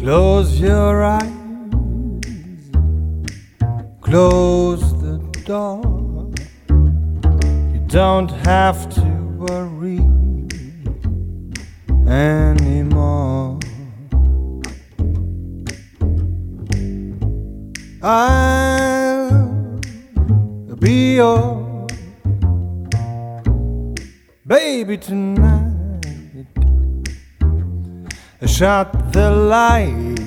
Close your eyes, close the door. You don't have to worry anymore. I'll be your baby tonight. Shut the light,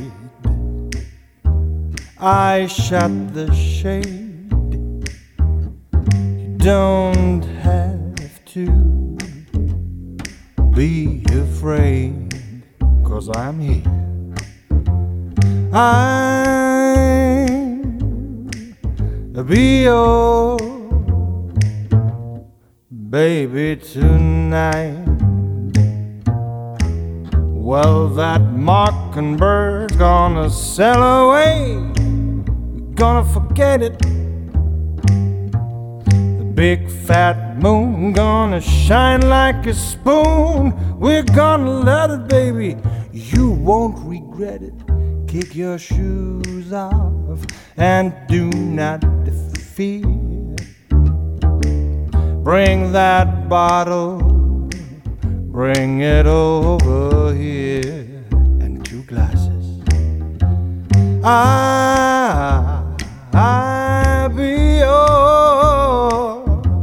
I shut the shade. You don't have to be afraid, 'cause I'm here. I'll be your baby tonight. Well, that mockingbird's gonna sail away. We're gonna forget it. The big fat moon gonna shine like a spoon. We're gonna let it, baby. You won't regret it. Kick your shoes off and do not fear. Bring that bottle, bring it over here, and 2 glasses. I'll be your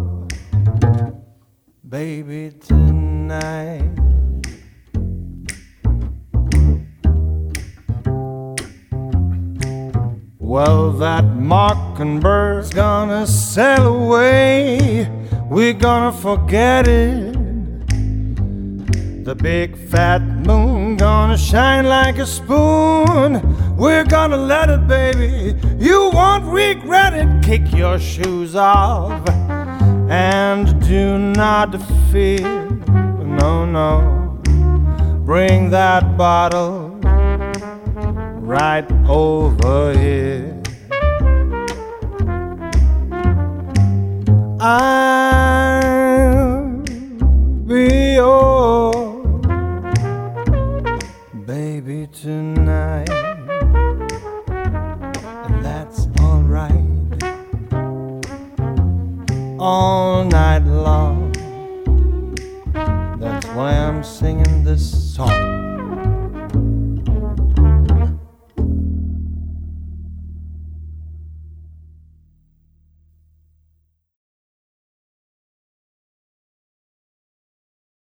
baby tonight. Well, that mockingbird's gonna sail away. We're gonna forget it. The big fat moon gonna shine like a spoon. We're gonna let it, baby. You won't regret it. Kick your shoes off and do not fear. No, no. Bring that bottle right over here. I'll be your baby tonight.